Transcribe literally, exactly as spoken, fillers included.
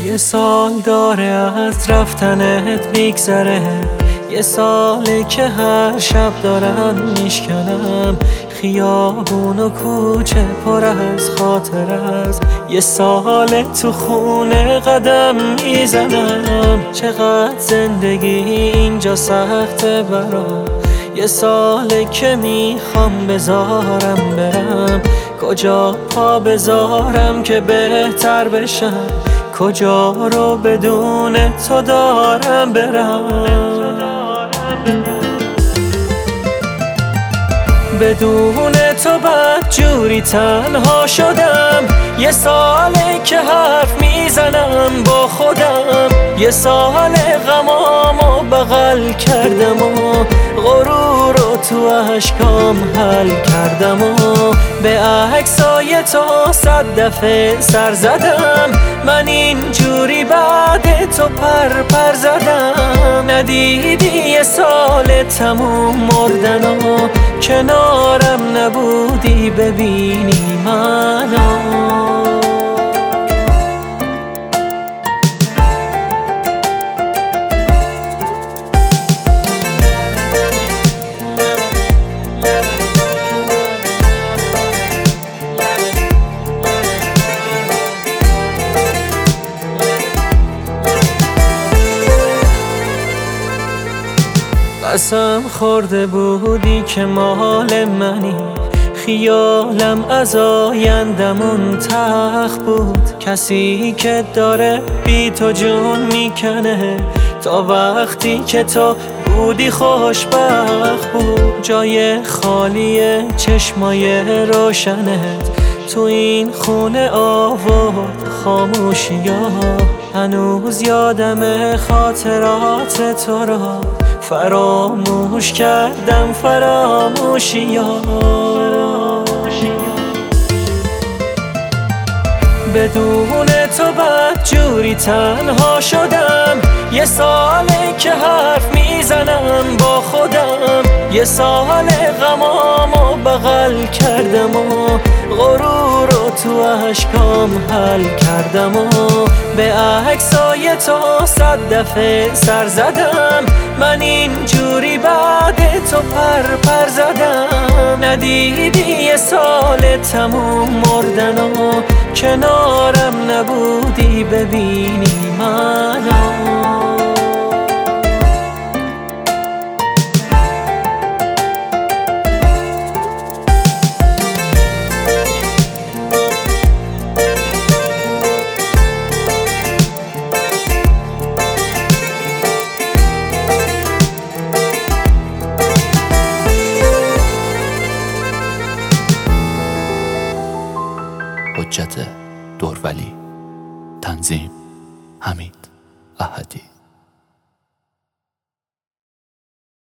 یه سال داره از رفتنت میگذره، یه ساله که هر شب دارم میشکنم خیابون و کوچه پر از خاطر است. یه ساله تو خونه قدم میزنم، چقدر زندگی اینجا سخته برام. یه ساله که میخوام بذارم برم، کجا پا بذارم که بهتر بشم، کجا رو بدون تو دارم برم. بدون تو بدجوری تنها شدم، یه ساله که حرف میزنم با خودم، یه سال غمامو بغل کردم و غرور رو تو اشکام حل کردم و به عکسای تو صد دفعه سر زدم. من اینجوری بعد تو پر پر زدم، ندیدی یه سال تموم مردن و کنارم نبودی ببینی منو. قسم خورده بودی که مال منی، خیالم از آیندمون تلخ بود. کسی که داره بی تو جون میکنه، تا وقتی که تو بودی خوشبخت بود. جای خالی چشمای روشنت تو این خونه آورد خاموشی ها. هنوز یادم خاطرات تو را، فراموش کردم فراموشی ها. بدون تو بدجوری تنها شدم، یه ساله که حرف میزنم با خودم، یه سال غمامو بغل کردم و غرور رو تو اشکام حل کردم و به عکسای تو صد دفعه سر زدم. من اینجوری بعد تو پر پر زدم، ندیدی یه سال تموم مردن و کنارم نبودی ببینی منو. حجت دورولی، تنظیم حمید احدی.